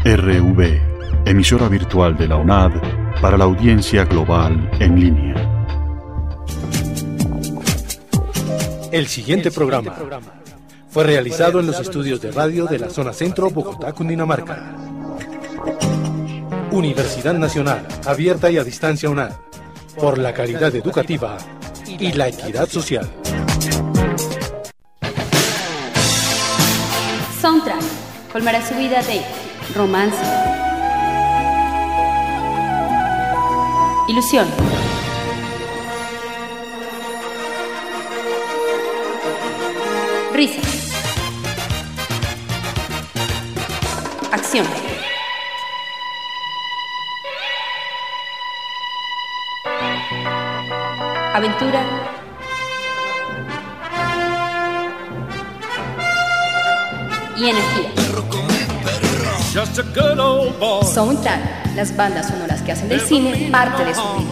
RV, emisora virtual de la UNAD para la audiencia global en línea. El siguiente programa fue realizado en los estudios de radio de la zona centro, Bogotá, Cundinamarca. Universidad Nacional, abierta y a distancia UNAD, por la calidad educativa y la equidad social. Soundtrack colmará su vida de romance, ilusión, risa, acción, aventura y energía. Soundtrack, las bandas sonoras que hacen del cine parte de su vida.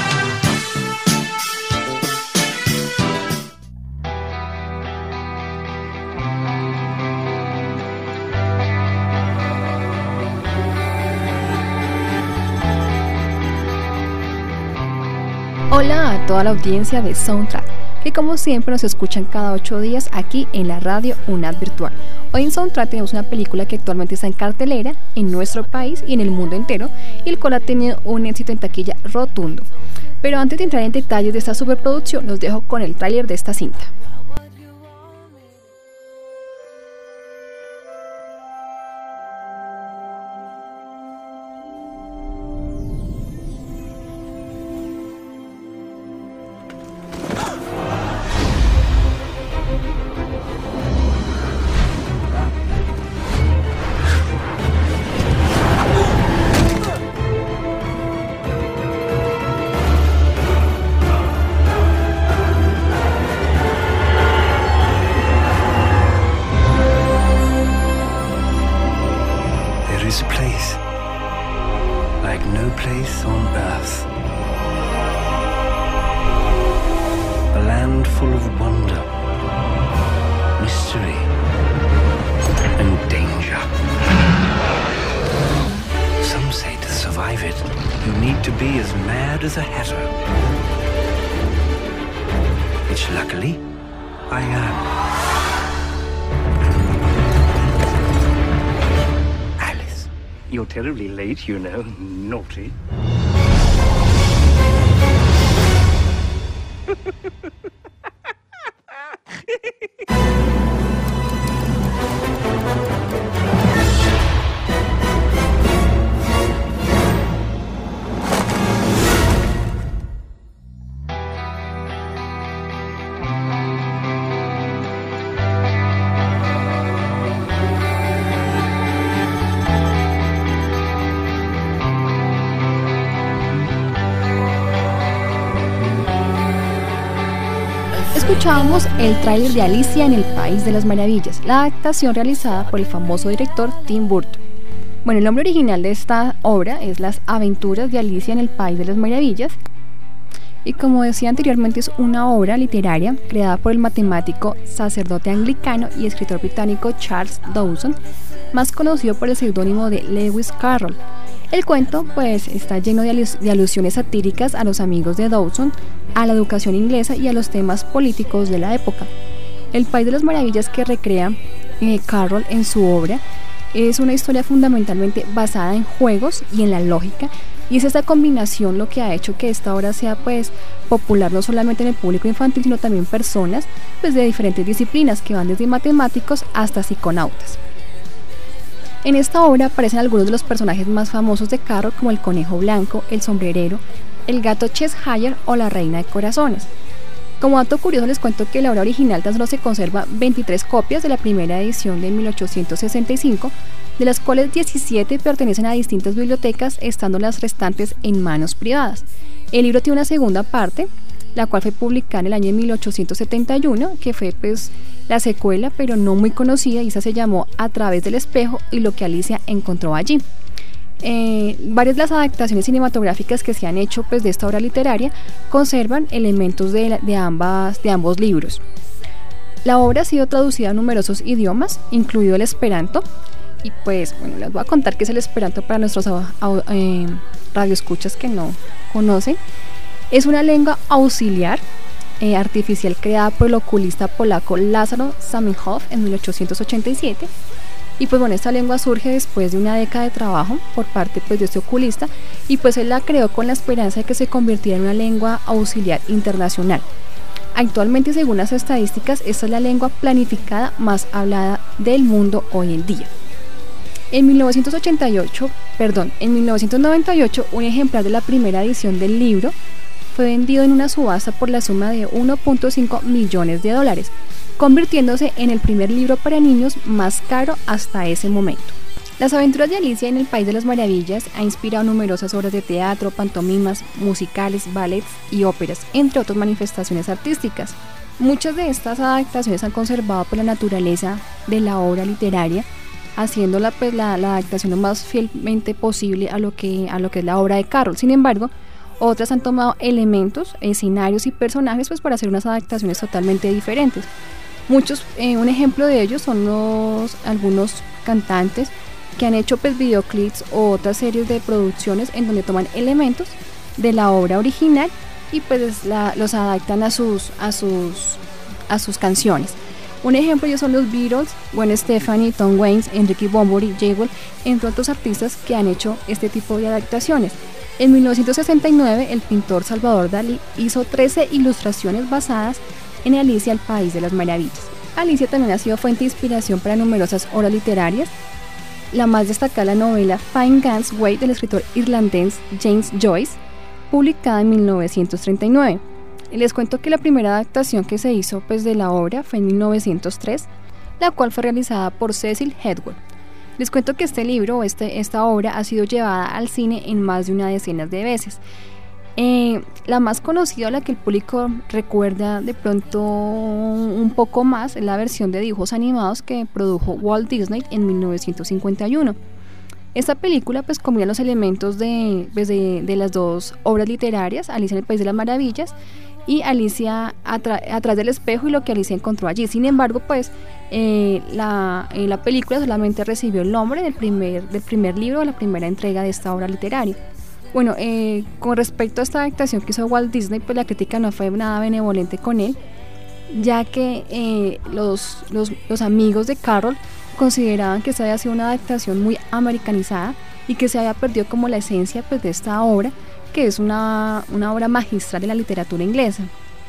Hola a toda la audiencia de Soundtrack, que como siempre nos escuchan cada 8 días aquí en la radio UNAD Virtual. Hoy en Soundtrack tenemos una película que actualmente está en cartelera en nuestro país y en el mundo entero, y el cual ha tenido un éxito en taquilla rotundo. Pero antes de entrar en detalles de esta superproducción, los dejo con el tráiler de esta cinta. Is a place like no place on earth, a land full of wonder, mystery and danger. Some say to survive it, you need to be as mad as a hatter, which luckily I am. You're terribly late, you know, naughty. Escuchábamos el tráiler de Alicia en el País de las Maravillas, la adaptación realizada por el famoso director Tim Burton. Bueno, el nombre original de esta obra es Las aventuras de Alicia en el País de las Maravillas, y como decía anteriormente, es una obra literaria creada por el matemático, sacerdote anglicano y escritor británico Charles Dawson, más conocido por el seudónimo de Lewis Carroll. El cuento pues está lleno de alusiones satíricas a los amigos de Dawson, a la educación inglesa y a los temas políticos de la época. El País de las Maravillas que recrea Carroll en su obra es una historia fundamentalmente basada en juegos y en la lógica, y es esta combinación lo que ha hecho que esta obra sea pues popular no solamente en el público infantil, sino también personas pues de diferentes disciplinas que van desde matemáticos hasta psiconautas. En esta obra aparecen algunos de los personajes más famosos de Carroll, como el conejo blanco, el sombrerero, el gato Cheshire o la reina de corazones. Como dato curioso les cuento que la obra original tan solo se conserva 23 copias de la primera edición de 1865, de las cuales 17 pertenecen a distintas bibliotecas, estando las restantes en manos privadas. El libro tiene una segunda parte, la cual fue publicada en el año de 1871, que fue pues la secuela, pero no muy conocida, y esa se llamó A través del espejo y lo que Alicia encontró allí. Varias de las adaptaciones cinematográficas que se han hecho pues de esta obra literaria conservan elementos de ambos libros. La obra ha sido traducida a numerosos idiomas, incluido el esperanto, Y pues bueno, les voy a contar qué es el esperanto para nuestros radioescuchas que no conocen. Es una lengua auxiliar artificial creada por el oculista polaco Lázaro Zamenhof en 1887. Y pues bueno, esta lengua surge después de una década de trabajo por parte pues de este oculista, y pues él la creó con la esperanza de que se convirtiera en una lengua auxiliar internacional. Actualmente, según las estadísticas, esta es la lengua planificada más hablada del mundo hoy en día. En 1998, un ejemplar de la primera edición del libro fue vendido en una subasta por la suma de $1.5 millones, convirtiéndose en el primer libro para niños más caro hasta ese momento. Las aventuras de Alicia en el País de las Maravillas ha inspirado numerosas obras de teatro, pantomimas, musicales, ballets y óperas, entre otras manifestaciones artísticas. Muchas de estas adaptaciones han conservado la naturaleza de la obra literaria, haciéndola pues la adaptación lo más fielmente posible a lo que es la obra de Carroll. Sin embargo, otras han tomado elementos, escenarios y personajes pues para hacer unas adaptaciones totalmente diferentes. Un ejemplo de ellos son algunos cantantes que han hecho pues videoclips o otras series de producciones en donde toman elementos de la obra original y pues los adaptan a sus canciones. Un ejemplo ellos son los Beatles, Gwen Stefani, Tom Waits, Enrique Bunbury, Jay Ward, entre otros artistas que han hecho este tipo de adaptaciones. En 1969, el pintor Salvador Dalí hizo 13 ilustraciones basadas en Alicia al País de las Maravillas. Alicia también ha sido fuente de inspiración para numerosas obras literarias. La más destacada, la novela Fine Gaels Way del escritor irlandés James Joyce, publicada en 1939. Les cuento que la primera adaptación que se hizo pues de la obra fue en 1903, la cual fue realizada por Cecil Edward. Les cuento que este libro o esta obra ha sido llevada al cine en más de una decena de veces. La más conocida, la que el público recuerda de pronto un poco más, es la versión de dibujos animados que produjo Walt Disney en 1951. Esta película pues combina los elementos de las dos obras literarias, Alicia en el País de las Maravillas y Alicia atrás del espejo y lo que Alicia encontró allí. Sin embargo, pues la película solamente recibió el nombre del primer libro, de la primera entrega de esta obra literaria. Bueno, con respecto a esta adaptación que hizo Walt Disney, pues la crítica no fue nada benevolente con él, ya que los amigos de Carroll consideraban que esta había sido una adaptación muy americanizada y que se había perdido como la esencia pues de esta obra, que es una obra magistral de la literatura inglesa.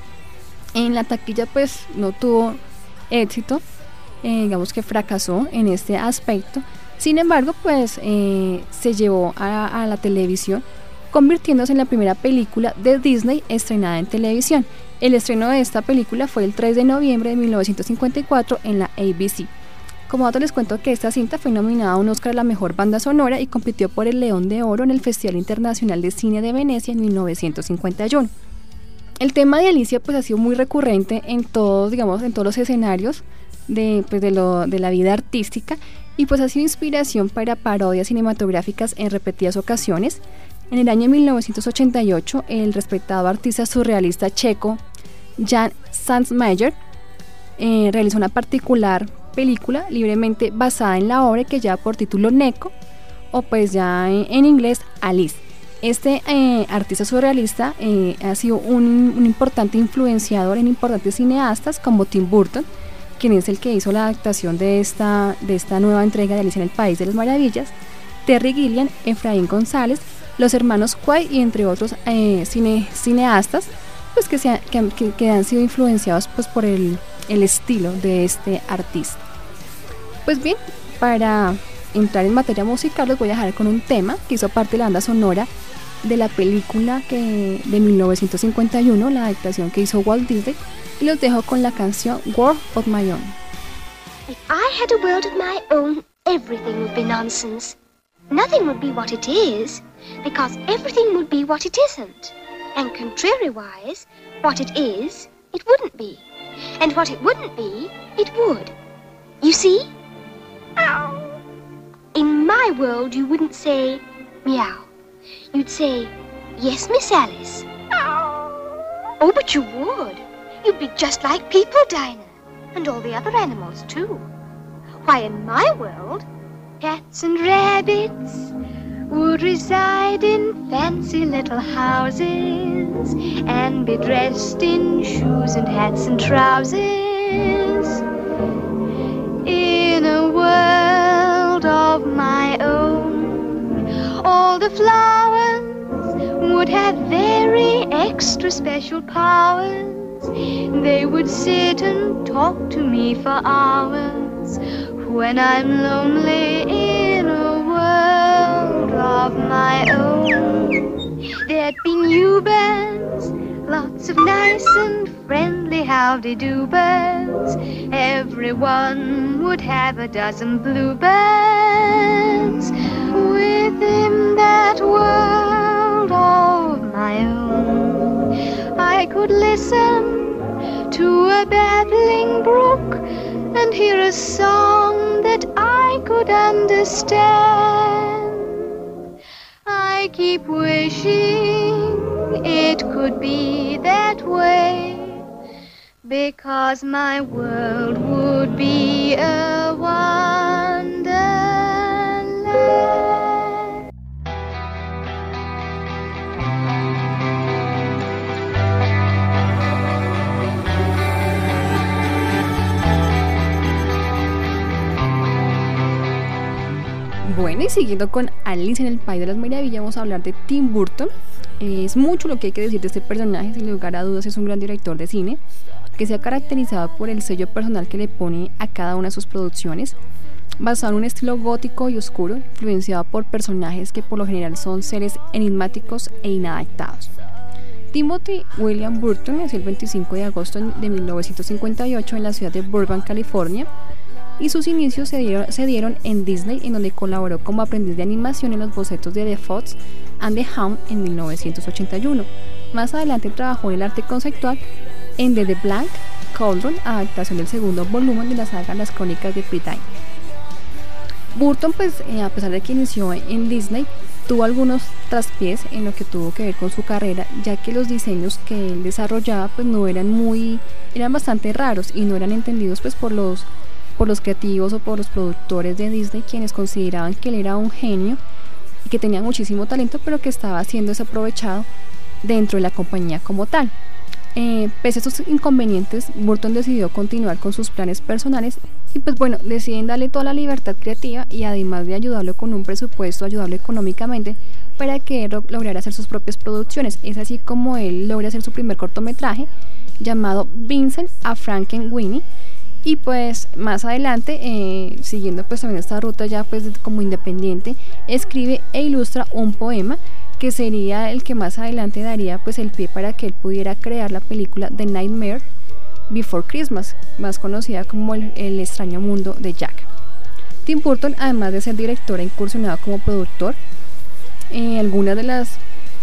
En la taquilla pues no tuvo éxito, digamos que fracasó en este aspecto. Sin embargo, pues se llevó a la televisión, convirtiéndose en la primera película de Disney estrenada en televisión. El estreno de esta película fue el 3 de noviembre de 1954 en la ABC. Como dato les cuento que esta cinta fue nominada a un Oscar a la mejor banda sonora y compitió por el León de Oro en el Festival Internacional de Cine de Venecia en 1951. El tema de Alicia pues ha sido muy recurrente en todos los escenarios de la vida artística, y pues ha sido inspiración para parodias cinematográficas en repetidas ocasiones. En el año 1988, el respetado artista surrealista checo Jan Santmayer realizó una particular película libremente basada en la obra que lleva por título Neko, o pues ya en inglés Alice. Este artista surrealista ha sido un importante influenciador en importantes cineastas como Tim Burton, quien es el que hizo la adaptación de esta nueva entrega de Alicia en el País de las Maravillas, Terry Gilliam, Efraín González, los hermanos Quay y entre otros cineastas pues que han sido influenciados pues por el estilo de este artista. Pues bien, para entrar en materia musical los voy a dejar con un tema que hizo parte de la banda sonora de la película de 1951, la adaptación que hizo Walt Disney, y los dejo con la canción World of My Own. If I had a world of my own, everything would be nonsense. Nothing would be what it is, because everything would be what it isn't. And contrariwise, what it is, it wouldn't be. And what it wouldn't be, it would. You see? Ow. In my world, you wouldn't say, meow. You'd say, yes, Miss Alice. Ow. Oh, but you would. You'd be just like people, Dinah. And all the other animals, too. Why, in my world, Cats and rabbits would reside in fancy little houses and be dressed in shoes and hats and trousers. In a world of my own, all the flowers would have very extra special powers. They would sit and talk to me for hours when I'm lonely in a world of my own. There'd be new birds, lots of nice and friendly howdy-do birds. Everyone would have a dozen bluebirds. Within that world of my own, I could listen to a babbling brook and hear a song that I could understand. I keep wishing it could be that way, because my world would be a wonderland. Bueno, y siguiendo con Alicia en el País de las Maravillas, vamos a hablar de Tim Burton. Es mucho lo que hay que decir de este personaje, sin lugar a dudas es un gran director de cine, que se ha caracterizado por el sello personal que le pone a cada una de sus producciones, basado en un estilo gótico y oscuro, influenciado por personajes que por lo general son seres enigmáticos e inadaptados. Timothy William Burton nació el 25 de agosto de 1958 en la ciudad de Burbank, California, y sus inicios se dieron en Disney, en donde colaboró como aprendiz de animación en los bocetos de The Fox and the Hound en 1981. Más adelante trabajó en el arte conceptual en The Black Cauldron, adaptación del segundo volumen de la saga Las Crónicas de Prydain. Burton, pues, a pesar de que inició en Disney, tuvo algunos traspiés en lo que tuvo que ver con su carrera, ya que los diseños que él desarrollaba pues eran bastante raros y no eran entendidos pues por los creativos o por los productores de Disney, quienes consideraban que él era un genio y que tenía muchísimo talento, pero que estaba siendo desaprovechado dentro de la compañía como tal. Pese a estos inconvenientes, Burton decidió continuar con sus planes personales y pues bueno, deciden darle toda la libertad creativa y además de ayudarlo con un presupuesto, ayudarlo económicamente para que él lograra hacer sus propias producciones. Es así como él logra hacer su primer cortometraje llamado Vincent a Frankenweenie. Y pues más adelante, siguiendo pues también esta ruta ya pues como independiente, escribe e ilustra un poema que sería el que más adelante daría pues el pie para que él pudiera crear la película The Nightmare Before Christmas, más conocida como el extraño mundo de Jack. Tim Burton, además de ser director, ha incursionado como productor. Algunas de las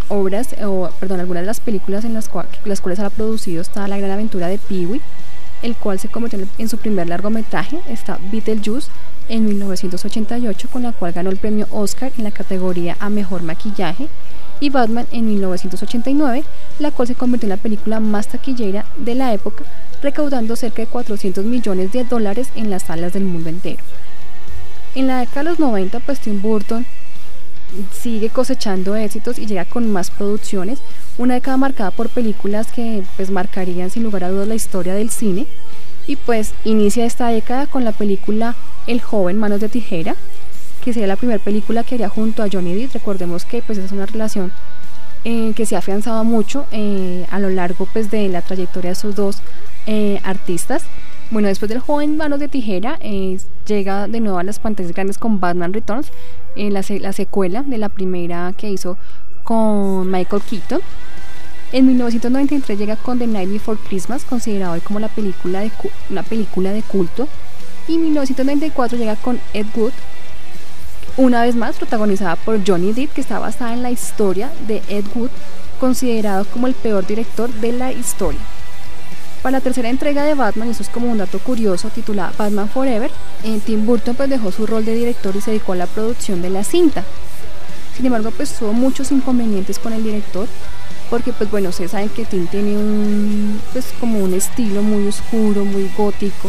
películas en las cuales ha producido está La Gran Aventura de Pee-wee, el cual se convirtió en su primer largometraje. Está Beetlejuice en 1988, con la cual ganó el premio Oscar en la categoría a Mejor Maquillaje, y Batman en 1989, la cual se convirtió en la película más taquillera de la época, recaudando cerca de $400 millones en las salas del mundo entero. En la década de los 90, pues Tim Burton sigue cosechando éxitos y llega con más producciones, una década marcada por películas que pues marcarían sin lugar a dudas la historia del cine, y pues inicia esta década con la película El joven Manos de Tijera, que sería la primera película que haría junto a Johnny Depp. Recordemos que pues es una relación que se ha afianzado mucho a lo largo pues de la trayectoria de esos dos artistas. Bueno, después del joven Manos de Tijera, llega de nuevo a las pantallas grandes con Batman Returns, la secuela de la primera que hizo con Michael Keaton. En 1993 llega con The Night Before Christmas, considerado hoy como una película de culto. Y en 1994 llega con Ed Wood, una vez más protagonizada por Johnny Depp, que está basada en la historia de Ed Wood, considerado como el peor director de la historia. Para la tercera entrega de Batman, y eso es como un dato curioso, titulada Batman Forever, Tim Burton pues dejó su rol de director y se dedicó a la producción de la cinta. Sin embargo, pues tuvo muchos inconvenientes con el director, porque pues bueno, ustedes saben que Tim tiene como un estilo muy oscuro, muy gótico,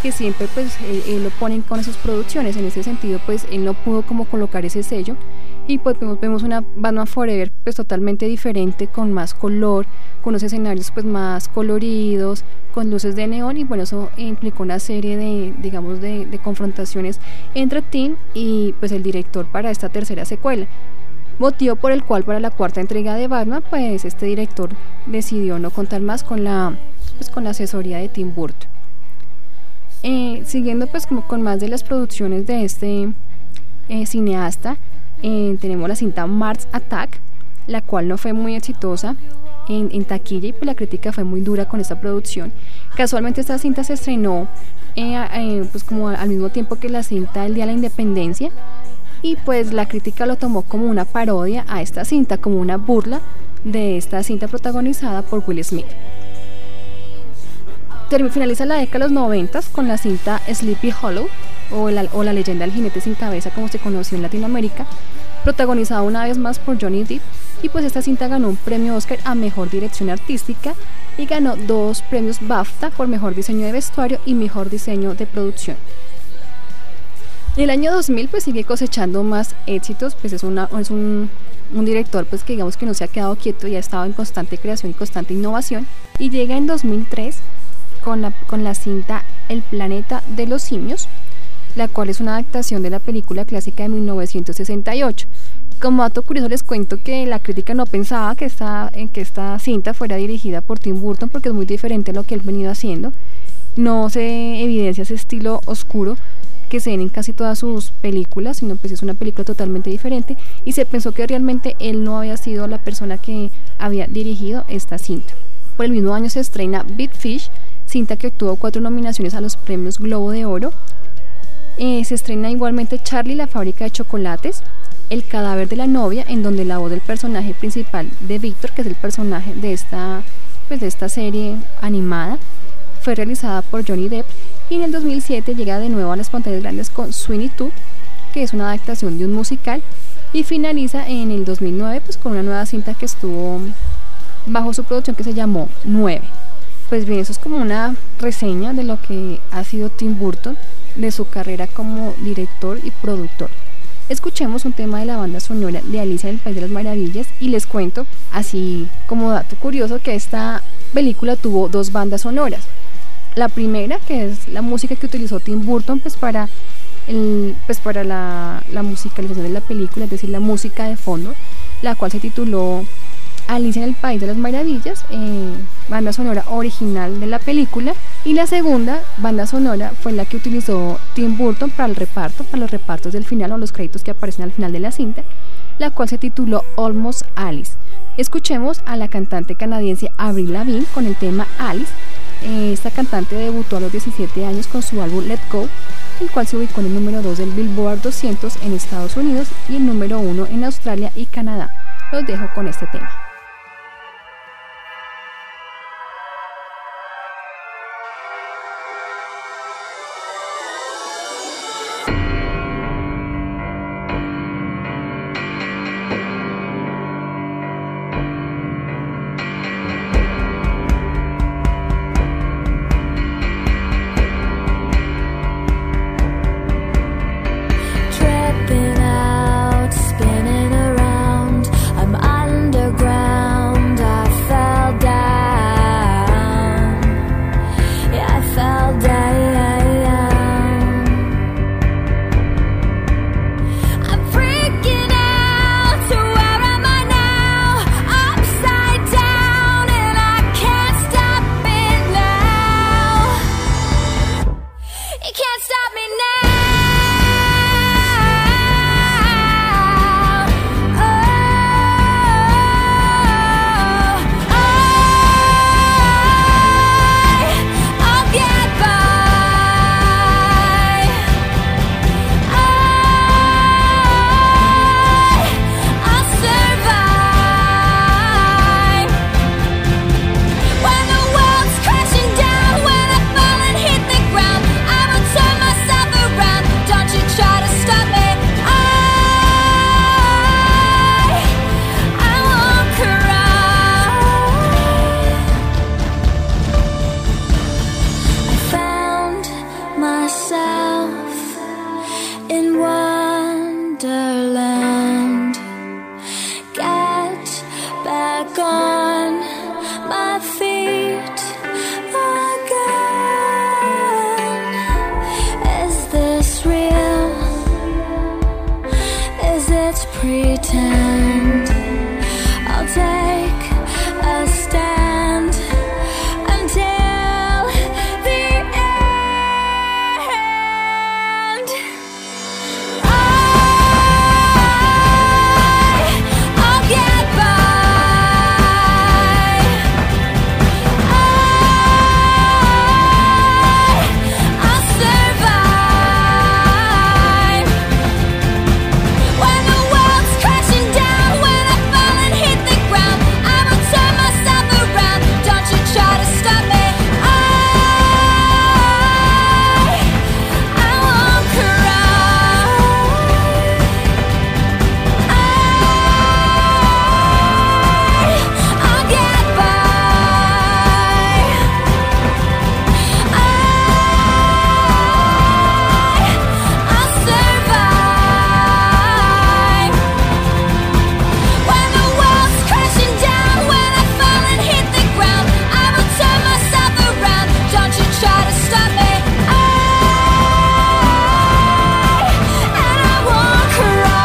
que siempre pues él lo ponen con sus producciones. En ese sentido pues él no pudo como colocar ese sello, y pues vemos una Batman Forever pues totalmente diferente, con más color, con unos escenarios pues más coloridos, con luces de neón, y bueno, eso implicó una serie de confrontaciones entre Tim y pues el director para esta tercera secuela, motivo por el cual para la cuarta entrega de Batman pues este director decidió no contar más con la asesoría de Tim Burton. Siguiendo pues como con más de las producciones de este cineasta, tenemos la cinta Mars Attack, la cual no fue muy exitosa en taquilla, y pues la crítica fue muy dura con esta producción. Casualmente esta cinta se estrenó pues como al mismo tiempo que la cinta El Día de la Independencia, y pues la crítica lo tomó como una parodia a esta cinta, como una burla de esta cinta protagonizada por Will Smith. Finaliza la década de los 90 con la cinta Sleepy Hollow, o la leyenda del jinete sin cabeza, como se conoció en Latinoamérica, protagonizada una vez más por Johnny Depp, y pues esta cinta ganó un premio Oscar a Mejor Dirección Artística y ganó 2 premios BAFTA por Mejor Diseño de Vestuario y Mejor Diseño de Producción. En el año 2000 pues sigue cosechando más éxitos, pues es un director pues que digamos que no se ha quedado quieto y ha estado en constante creación y constante innovación, y llega en 2003 con la cinta El Planeta de los Simios, la cual es una adaptación de la película clásica de 1968. Como dato curioso les cuento que la crítica no pensaba que esta cinta fuera dirigida por Tim Burton, porque es muy diferente a lo que él venido haciendo. No se evidencia ese estilo oscuro que se ven en casi todas sus películas, sino pues es una película totalmente diferente, y se pensó que realmente él no había sido la persona que había dirigido esta cinta. Por el mismo año se estrena Big Fish, cinta que obtuvo 4 nominaciones a los premios Globo de Oro. Se estrena igualmente Charlie, la fábrica de chocolates, El cadáver de la novia, en donde la voz del personaje principal de Víctor, que es el personaje de esta serie animada, fue realizada por Johnny Depp. Y en el 2007 llega de nuevo a las pantallas grandes con Sweeney Todd, que es una adaptación de un musical, y finaliza en el 2009 pues con una nueva cinta que estuvo bajo su producción, que se llamó 9. Pues bien, eso es como una reseña de lo que ha sido Tim Burton, de su carrera como director y productor. Escuchemos un tema de la banda sonora de Alicia en el País de las Maravillas, y les cuento, así como dato curioso, que esta película tuvo 2 bandas sonoras. La primera, que es la música que utilizó Tim Burton pues para la musicalización de la película, es decir, la música de fondo, la cual se tituló Alicia en el País de las Maravillas, banda sonora original de la película. Y la segunda banda sonora fue la que utilizó Tim Burton para los repartos del final, o los créditos que aparecen al final de la cinta, la cual se tituló Almost Alice. Escuchemos a la cantante canadiense Avril Lavigne con el tema Alice. Esta cantante debutó a los 17 años con su álbum Let Go, el cual se ubicó en el número 2 del Billboard 200 en Estados Unidos y el número 1 en Australia y Canadá. Los dejo con este tema. Spinning around, I'm underground. in Wonderland. Get back on my feet again. Is this real? Is it pretend? I'll take a stand until the end. I'll get by. I'll survive. When the world's crashing down, when I fall and hit the ground, I will turn myself around. Don't you try to stop me. I won't cry. I'll get by. I'll survive. When the world's crashing down, when I fall and hit the ground, I will turn myself around. Don't you try to stop me. And I won't cry.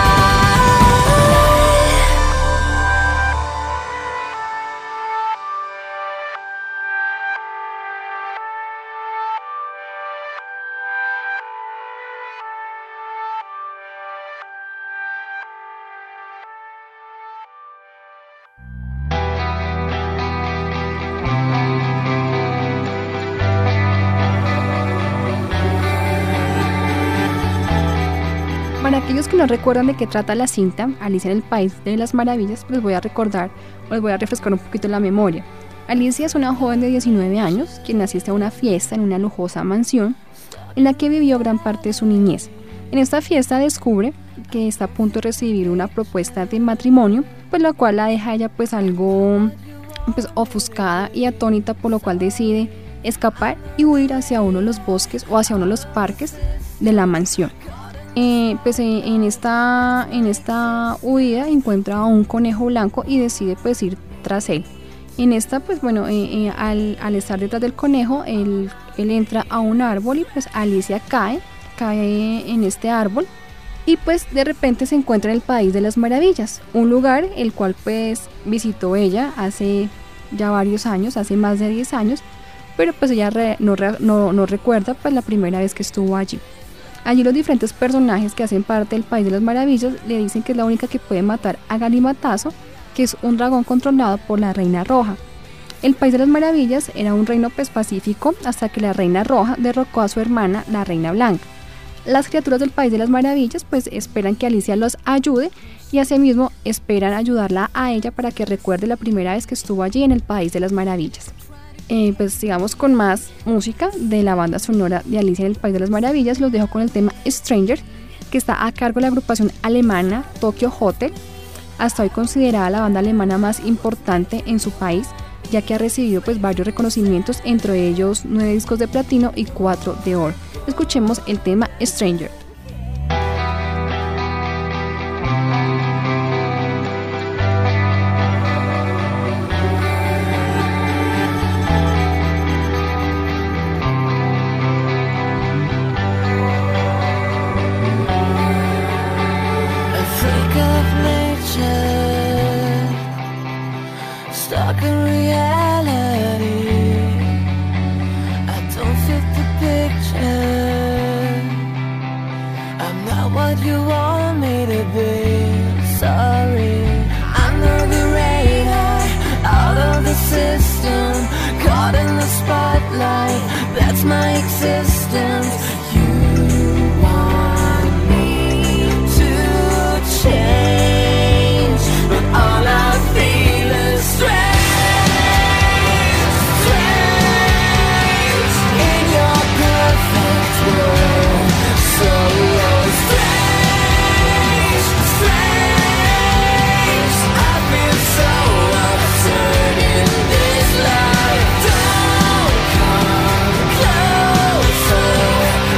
Para aquellos que no recuerdan de qué trata la cinta Alicia en el País de las Maravillas, les voy a recordar o les voy a refrescar un poquito la memoria. Alicia es una joven de 19 años quien asiste a una fiesta en una lujosa mansión en la que vivió gran parte de su niñez. En esta fiesta descubre que está a punto de recibir una propuesta de matrimonio, pues lo cual la deja ella pues algo ofuscada y atónita, por lo cual decide escapar y huir hacia uno de los bosques o hacia uno de los parques de la mansión. En esta huida encuentra a un conejo blanco y decide pues ir tras él. En esta al estar detrás del conejo, él entra a un árbol y pues Alicia cae en este árbol y pues de repente se encuentra en el País de las Maravillas, un lugar el cual pues visitó ella hace ya varios años, hace más de 10 años, pero pues ella no recuerda pues la primera vez que estuvo allí. Allí los diferentes personajes que hacen parte del País de las Maravillas le dicen que es la única que puede matar a Galimatazo, que es un dragón controlado por la Reina Roja. El País de las Maravillas era un reino pues pacífico hasta que la Reina Roja derrocó a su hermana, la Reina Blanca. Las criaturas del País de las Maravillas pues esperan que Alicia los ayude y asimismo esperan ayudarla a ella para que recuerde la primera vez que estuvo allí en el País de las Maravillas. Pues sigamos con más música de la banda sonora de Alicia en el País de las Maravillas. Los dejo con el tema Stranger, que está a cargo de la agrupación alemana Tokyo Hotel, hasta hoy considerada la banda alemana más importante en su país, ya que ha recibido pues varios reconocimientos, entre ellos 9 discos de platino y 4 de oro. Escuchemos el tema Stranger. Don't come close.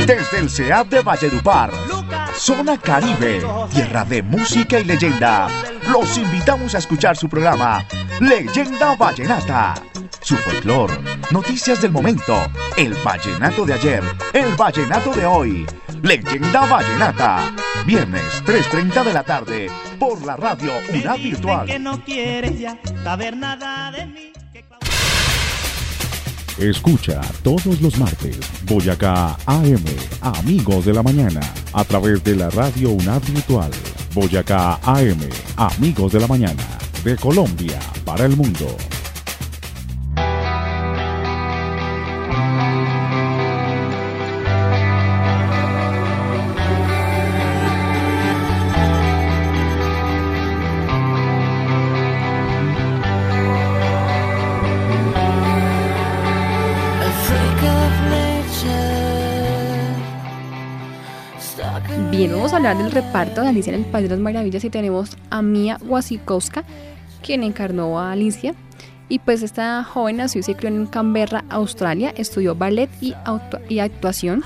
Desde el CEAP de Valledupar, Zona Caribe, tierra de música y leyenda, los invitamos a escuchar su programa Leyenda Vallenata. Su folclor, noticias del momento, el vallenato de ayer, el vallenato de hoy. Leyenda Vallenata, viernes 3:30 de la tarde, por la radio UNAD Virtual. Que no quieres ya saber nada de mí. Escucha todos los martes Boyacá AM, Amigos de la Mañana, a través de la radio UNAD Virtual. Boyacá AM, Amigos de la Mañana, de Colombia para el mundo. Bien, vamos a hablar del reparto de Alicia en el País de las Maravillas y tenemos a Mia Wasikowska, quien encarnó a Alicia. Y pues esta joven nació y se crió en Canberra, Australia, estudió ballet y actuación.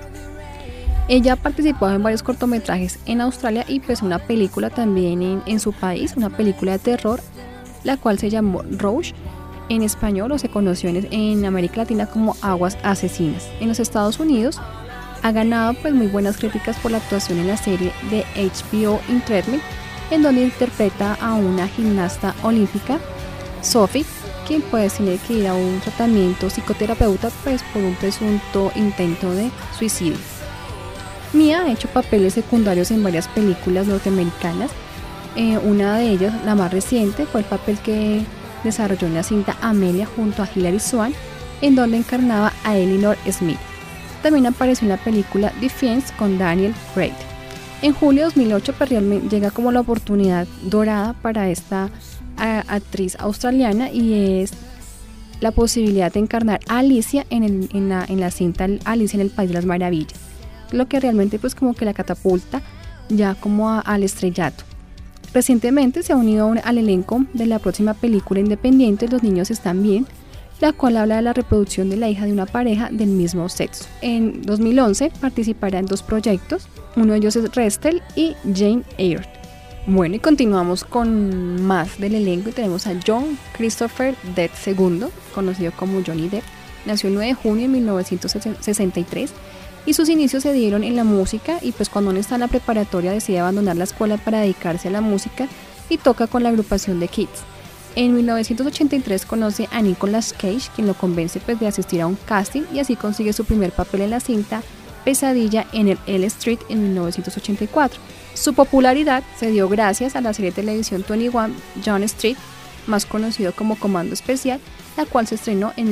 Ella ha participado en varios cortometrajes en Australia y pues una película también en su país, una película de terror, la cual se llamó Rouge en español o se conoció en América Latina como Aguas Asesinas. En los Estados Unidos ha ganado pues muy buenas críticas por la actuación en la serie de HBO In Treatment, en donde interpreta a una gimnasta olímpica, Sophie, quien puede tener que ir a un tratamiento psicoterapeuta pues por un presunto intento de suicidio. Mia ha hecho papeles secundarios en varias películas norteamericanas. Una de ellas, la más reciente, fue el papel que desarrolló en la cinta Amelia junto a Hilary Swank, en donde encarnaba a Eleanor Smith. También apareció en la película Defiance con Daniel Craig. En julio de 2008 llega como la oportunidad dorada para esta actriz australiana y es la posibilidad de encarnar a Alicia en la cinta Alicia en el País de las Maravillas, lo que realmente pues como que la catapulta ya como al estrellato. Recientemente se ha unido al elenco de la próxima película independiente Los niños están bien, la cual habla de la reproducción de la hija de una pareja del mismo sexo. En 2011 participará en 2 proyectos, uno de ellos es Restel y Jane Eyre. Bueno, y continuamos con más del elenco y tenemos a John Christopher Depp II, conocido como Johnny Depp. Nació el 9 de junio de 1963 y sus inicios se dieron en la música y pues cuando aún está en la preparatoria decide abandonar la escuela para dedicarse a la música y toca con la agrupación de Kids. En 1983 conoce a Nicolas Cage, quien lo convence pues de asistir a un casting y así consigue su primer papel en la cinta Pesadilla en el L Street en 1984. Su popularidad se dio gracias a la serie de televisión 21 Jump Street, más conocido como Comando Especial, la cual se estrenó en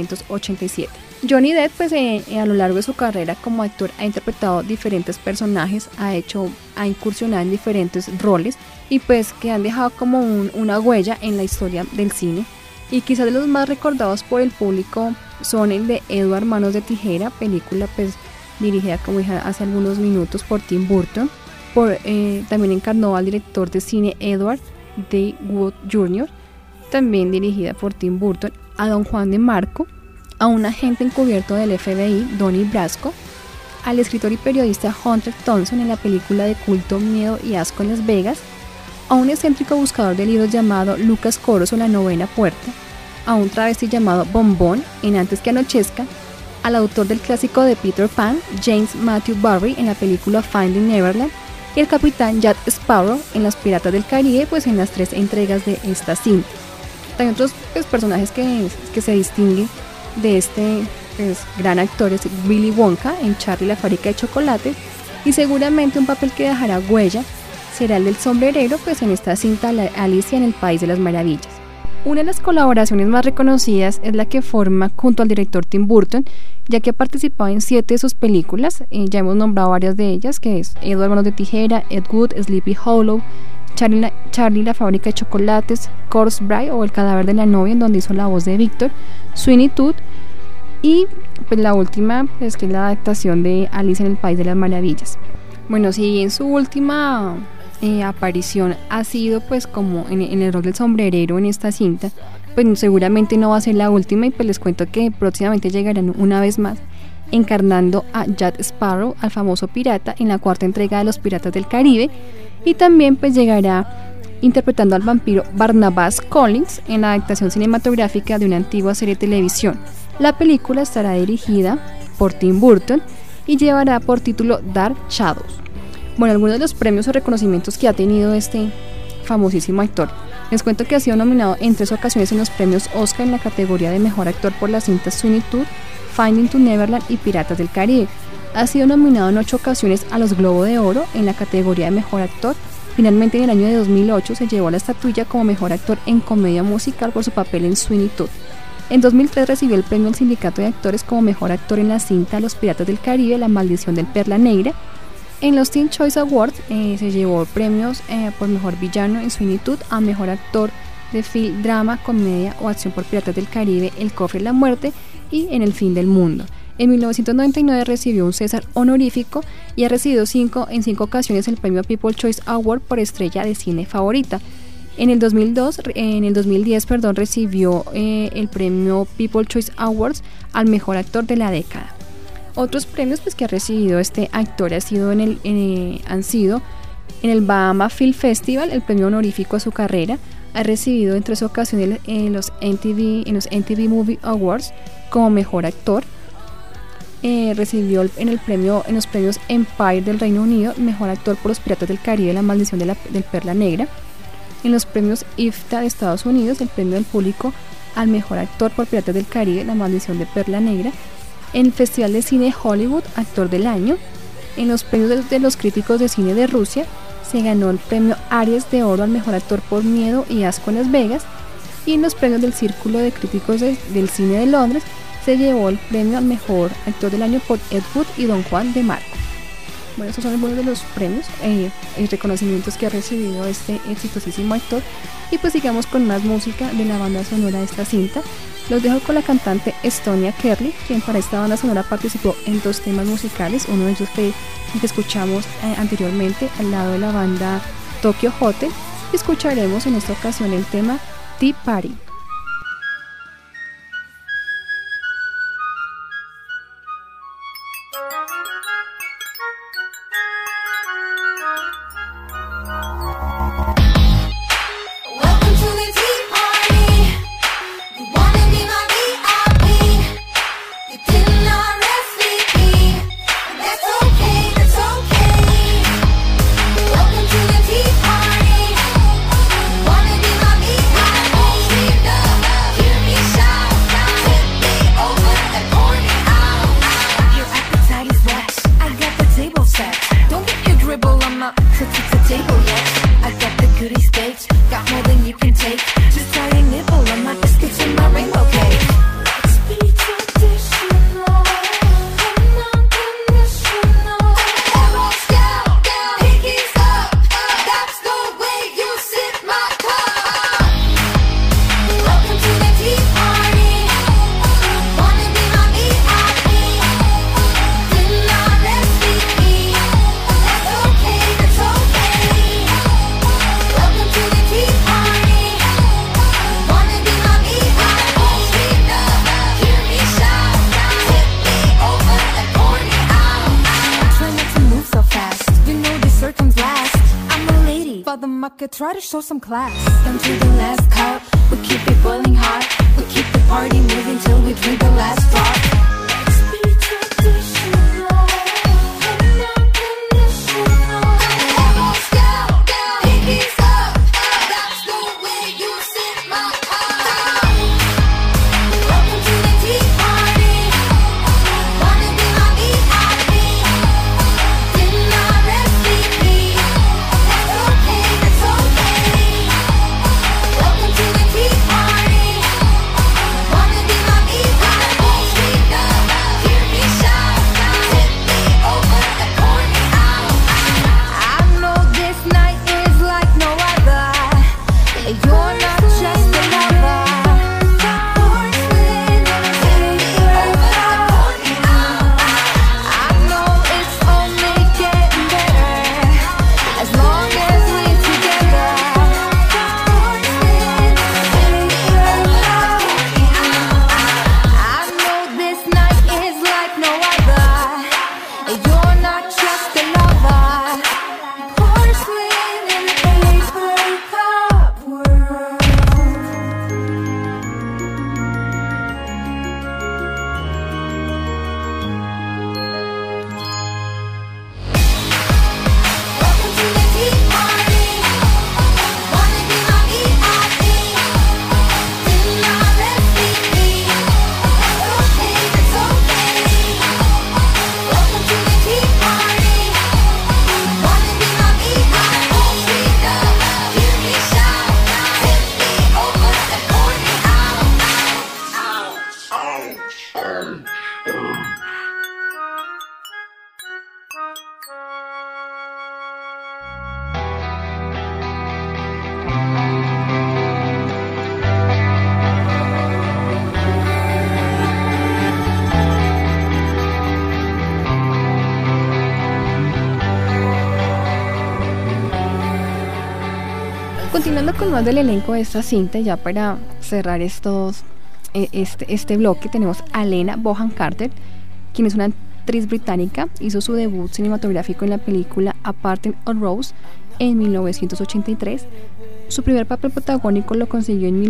1987. Johnny Depp pues a lo largo de su carrera como actor ha interpretado diferentes personajes, ha incursionado en diferentes roles y pues que han dejado como una huella en la historia del cine. Y quizás de los más recordados por el público son el de Edward Manos de Tijera, película pues dirigida como dije hace algunos minutos por Tim Burton. También encarnó al director de cine Edward D. Wood Jr., también dirigida por Tim Burton, a Don Juan de Marco, a un agente encubierto del FBI, Donnie Brasco, al escritor y periodista Hunter Thompson en la película de culto Miedo y Asco en Las Vegas, a un excéntrico buscador de libros llamado Lucas Coros o La Novena Puerta, a un travesti llamado Bombón en Antes que Anochezca, al autor del clásico de Peter Pan, James Matthew Barrie en la película Finding Neverland, y el capitán Jack Sparrow en Las Piratas del Caribe, pues en las 3 entregas de esta cinta. También otros pues, personajes que se distinguen de este pues, gran actor es Willy Wonka en Charlie la fábrica de chocolates, y seguramente un papel que dejará huella será el del sombrerero pues en esta cinta Alicia en el País de las Maravillas. Una de las colaboraciones más reconocidas es la que forma junto al director Tim Burton, ya que ha participado en 7 de sus películas, ya hemos nombrado varias de ellas, que es Edward Manos de Tijera, Ed Wood, Sleepy Hollow, Charlie la fábrica de chocolates, Corpse Bride o El cadáver de la novia, en donde hizo la voz de Víctor, Sweeney Todd, y pues la última es que es la adaptación de Alicia en el País de las Maravillas. Bueno, si bien su última aparición ha sido pues como en el rol del sombrerero en esta cinta, pues seguramente no va a ser la última, y pues les cuento que próximamente llegarán una vez más encarnando a Jack Sparrow, al famoso pirata, en la cuarta entrega de Los Piratas del Caribe, y también pues llegará interpretando al vampiro Barnabas Collins en la adaptación cinematográfica de una antigua serie de televisión. La película estará dirigida por Tim Burton y llevará por título Dark Shadows. Bueno, algunos de los premios o reconocimientos que ha tenido este famosísimo actor. Les cuento que ha sido nominado en 3 ocasiones en los premios Oscar en la categoría de Mejor Actor por las cintas Sweeney Todd, Finding to Neverland y Piratas del Caribe. Ha sido nominado en 8 ocasiones a los Globo de Oro en la categoría de Mejor Actor. Finalmente, en el año de 2008 se llevó la estatuilla como Mejor Actor en Comedia Musical por su papel en Sweeney Todd. En 2003 recibió el premio del Sindicato de Actores como Mejor Actor en la cinta Los Piratas del Caribe, La Maldición del Perla Negra. En los Teen Choice Awards se llevó premios por Mejor Villano en Sweeney Todd, a Mejor Actor de Film, Drama, Comedia o Acción por Piratas del Caribe, El Cofre de la Muerte y En el Fin del Mundo. En 1999 recibió un César honorífico y ha recibido en 5 ocasiones el premio People's Choice Award por estrella de cine favorita. En el 2010 recibió el premio People's Choice Awards al mejor actor de la década. Otros premios que ha recibido este actor han sido en el Bahama Film Festival, el premio honorífico a su carrera. Ha recibido en 3 ocasiones en los MTV Movie Awards como mejor actor. Recibió en los premios Empire del Reino Unido mejor actor por Los Piratas del Caribe, La Maldición del Perla Negra. En los premios IFTA de Estados Unidos, el premio del público al mejor actor por Piratas del Caribe, La Maldición de Perla Negra. En el Festival de Cine Hollywood, Actor del Año. En los premios de los críticos de cine de Rusia, se ganó el premio Aries de Oro al mejor actor por Miedo y Asco en Las Vegas. Y en los premios del Círculo de Críticos del Cine de Londres, se llevó el premio al mejor actor del año por Ed Wood y Don Juan de Marco. Bueno, estos son algunos de los premios y reconocimientos que ha recibido este exitosísimo actor. Y pues sigamos con más música de la banda sonora de esta cinta. Los dejo con la cantante Estonia Kerley, quien para esta banda sonora participó en 2 temas musicales, uno de ellos que escuchamos anteriormente al lado de la banda Tokyo Hotel. Y escucharemos en esta ocasión el tema Tea Party. Try to show some class. Down to the last cup, we keep it boiling hot. We keep the party moving till we drink the last drop. Let's be traditional and unconditional. Let's go, pinkies up. That's the way you sip my cup. Welcome to the tea party. Wanna be my VIP? Didn't RSVP. That's okay, that's okay. Welcome to the tea party. Wanna be my VIP? Continuando con más del elenco de esta cinta, ya para cerrar este bloque, tenemos a Helena Bonham Carter, quien es una actriz británica. Hizo su debut cinematográfico en la película A Parting of Rose en 1983. Su primer papel protagónico lo consiguió en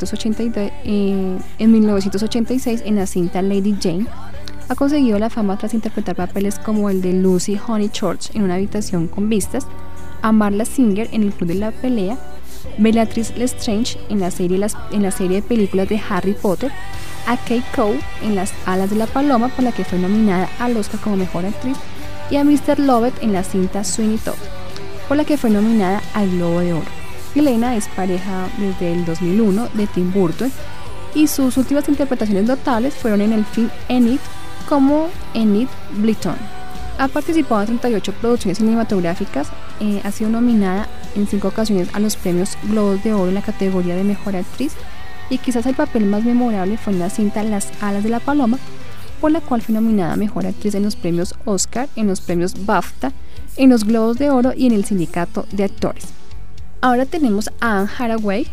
1986 en la cinta Lady Jane. Ha conseguido la fama tras interpretar papeles como el de Lucy Honeychurch en Una habitación con vistas, a Marla Singer en El club de la pelea, Bellatrix Lestrange en la serie de películas de Harry Potter, a Kate Crowe en Las alas de la paloma, por la que fue nominada al Oscar como mejor actriz, y a Mr. Lovett en la cinta Sweeney Todd, por la que fue nominada al Globo de Oro. Helena es pareja desde el 2001 de Tim Burton, y sus últimas interpretaciones notables fueron en el film Enid como Enid Blyton. Ha participado en 38 producciones cinematográficas, ha sido nominada en 5 ocasiones a los premios Globos de Oro en la categoría de Mejor Actriz, y quizás el papel más memorable fue en la cinta Las alas de la paloma, por la cual fue nominada a Mejor Actriz en los premios Oscar, en los premios BAFTA, en los Globos de Oro y en el Sindicato de Actores. Ahora tenemos a Anne Hathaway,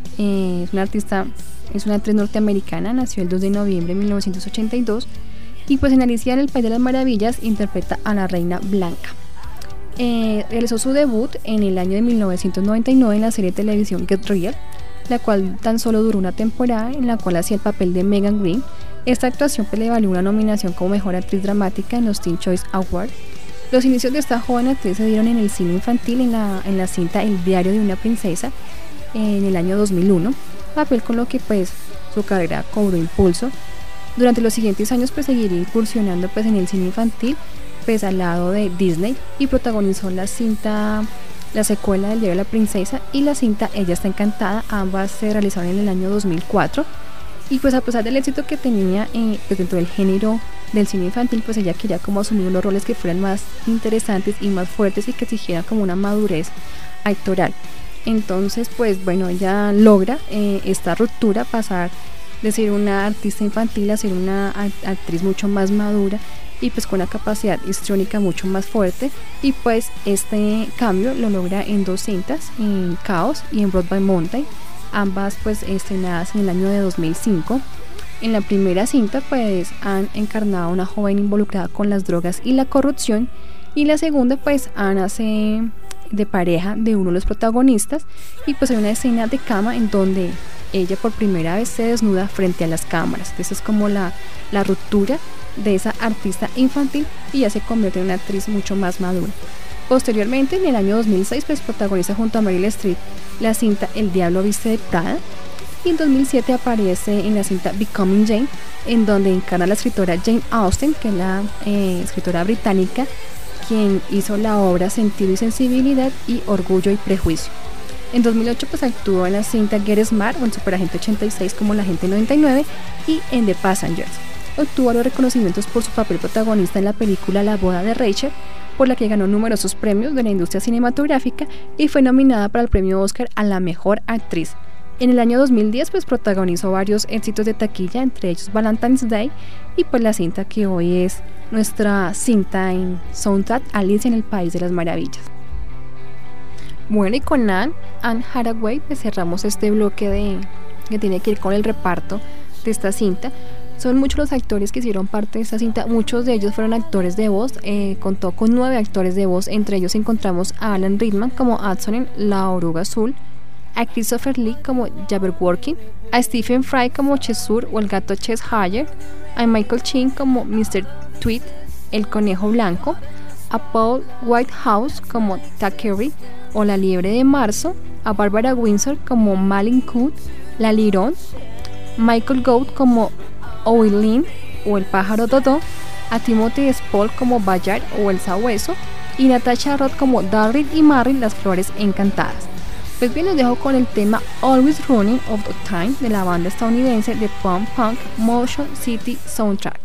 es una actriz norteamericana, nació el 2 de noviembre de 1982, y pues en Alicia en el País de las Maravillas interpreta a la Reina Blanca. Realizó su debut en el año de 1999 en la serie de televisión Get Real, la cual tan solo duró una temporada, en la cual hacía el papel de Megan Green. Esta actuación pues le valió una nominación como Mejor Actriz Dramática en los Teen Choice Awards. Los inicios de esta joven actriz se dieron en el cine infantil en la cinta El diario de una princesa en el año 2001, papel con lo que pues su carrera cobró impulso. Durante los siguientes años pues seguiría incursionando pues en el cine infantil pues al lado de Disney, y protagonizó la secuela del diario de la princesa y la cinta Ella está encantada. Ambas se realizaron en el año 2004, y pues a pesar del éxito que tenía pues dentro del género del cine infantil, pues ella quería como asumir unos roles que fueran más interesantes y más fuertes y que exigieran como una madurez actoral. Entonces pues bueno, ella logra esta ruptura, pasar de ser una artista infantil a ser una actriz mucho más madura y pues con una capacidad histriónica mucho más fuerte, y pues este cambio lo logra en 2 cintas, en Chaos y en Broadway Mountain, ambas pues estrenadas en el año de 2005. En la primera cinta pues han encarnado a una joven involucrada con las drogas y la corrupción, y la segunda pues Anne hace de pareja de uno de los protagonistas, y pues hay una escena de cama en donde ella por primera vez se desnuda frente a las cámaras. Entonces es como la ruptura de esa artista infantil, y ya se convierte en una actriz mucho más madura. Posteriormente, en el año 2006 pues protagoniza junto a Meryl Streep la cinta El diablo viste de Prada, y en 2007 aparece en la cinta Becoming Jane, en donde encarna a la escritora Jane Austen, que es la escritora británica quien hizo la obra Sentido y Sensibilidad y Orgullo y Prejuicio. En 2008 pues actuó en la cinta Get Smart o en Superagente 86 como la Agente 99 y en The Passengers. Obtuvo los reconocimientos por su papel protagonista en la película La boda de Rachel, por la que ganó numerosos premios de la industria cinematográfica y fue nominada para el premio Oscar a la mejor actriz. En el año 2010 pues protagonizó varios éxitos de taquilla, entre ellos Valentine's Day y pues la cinta que hoy es nuestra cinta en soundtrack, Alicia en el País de las Maravillas. Bueno, y con Anne Hathaway pues cerramos este bloque que tiene que ir con el reparto de esta cinta. Son muchos los actores que hicieron parte de esta cinta, muchos de ellos fueron actores de voz, contó con 9 actores de voz, entre ellos encontramos a Alan Rickman como Hudson en La oruga azul, a Christopher Lee como Jabberwocky, a Stephen Fry como Cheshire o el gato Cheshire, a Michael Sheen como Mr. Tweed, el conejo blanco, a Paul Whitehouse como Thackeray o la liebre de marzo, a Barbara Windsor como Malin Coot, la lirón, Michael Gould como Oilin o el pájaro Dodo, a Timothy Spall como Bayard o el sabueso, y Natasha Roth como Darryl y Marry, las flores encantadas. Pues bien, los dejo con el tema Always Running of the Time de la banda estadounidense de punk punk Motion City Soundtrack.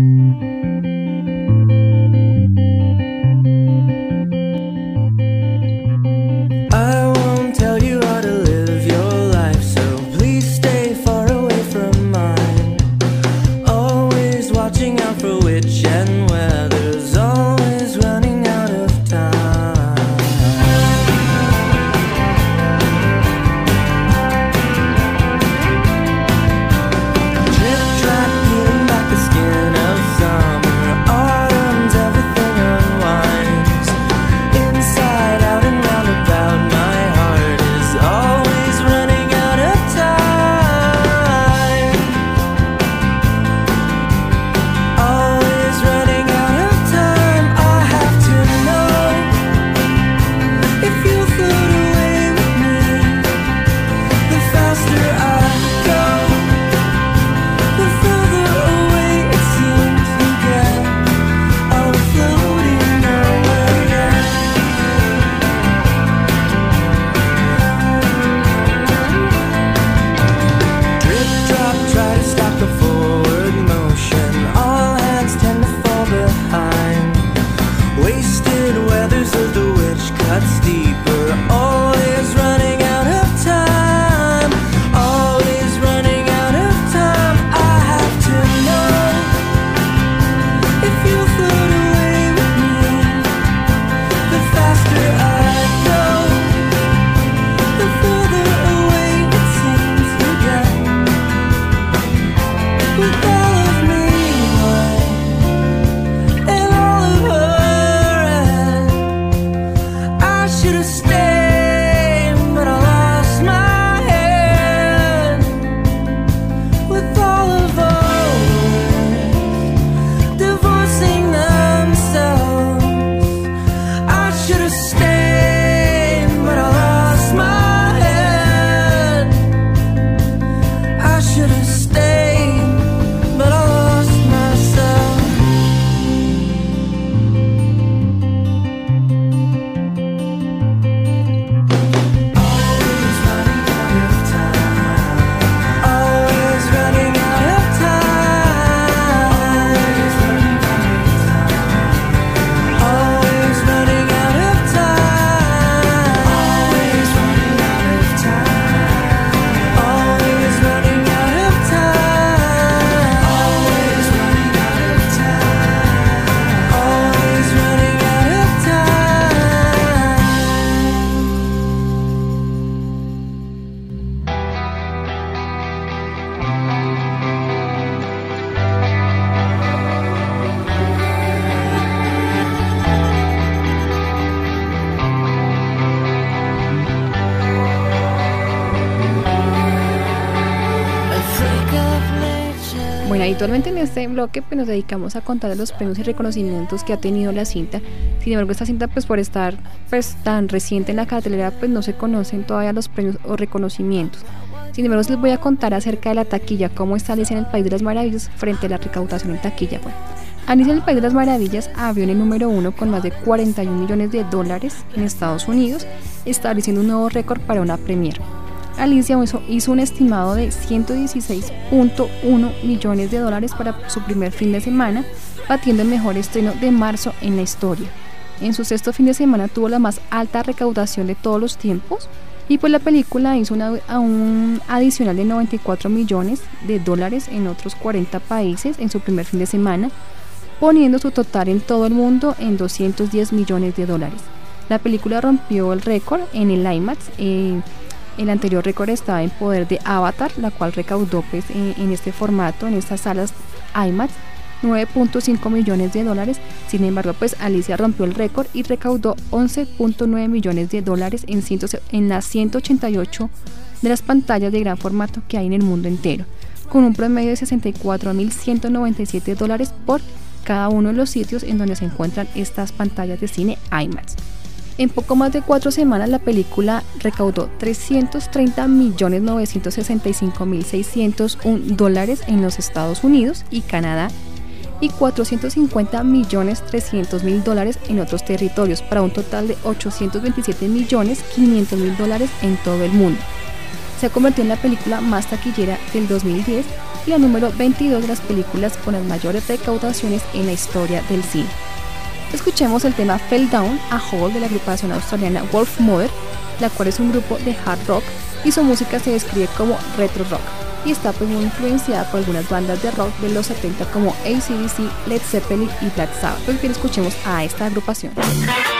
Bueno, habitualmente en este bloque pues, nos dedicamos a contar los premios y reconocimientos que ha tenido la cinta. Sin embargo, esta cinta pues por estar pues tan reciente en la cartelera pues no se conocen todavía los premios o reconocimientos. Sin embargo, les voy a contar acerca de la taquilla, cómo está Alicia en el País de las Maravillas frente a la recaudación en taquilla. Bueno, Alicia en el País de las Maravillas abrió en el número 1 con más de 41 millones de dólares en Estados Unidos, estableciendo un nuevo récord para una premiere. Alicia hizo un estimado de 116.1 millones de dólares para su primer fin de semana, batiendo el mejor estreno de marzo en la historia. En su sexto fin de semana tuvo la más alta recaudación de todos los tiempos, y pues la película hizo un adicional de 94 millones de dólares en otros 40 países en su primer fin de semana, poniendo su total en todo el mundo en 210 millones de dólares. La película rompió el récord en el IMAX. El anterior récord estaba en poder de Avatar, la cual recaudó pues, en este formato, en estas salas IMAX, 9.5 millones de dólares. Sin embargo, pues Alicia rompió el récord y recaudó 11.9 millones de dólares en las 188 de las pantallas de gran formato que hay en el mundo entero, con un promedio de 64.197 dólares por cada uno de los sitios en donde se encuentran estas pantallas de cine IMAX. En poco más de 4 semanas la película recaudó 330.965.601 dólares en los Estados Unidos y Canadá, y $450.300.000 en otros territorios, para un total de $827.500.000 en todo el mundo. Se ha convertido en la película más taquillera del 2010 y la número 22 de las películas con las mayores recaudaciones en la historia del cine. Escuchemos el tema Fell Down a Hole de la agrupación australiana Wolfmother, la cual es un grupo de hard rock y su música se describe como retro rock y está pues muy influenciada por algunas bandas de rock de los 70 como AC/DC, Led Zeppelin y Black Sabbath. Pues bien, escuchemos a esta agrupación.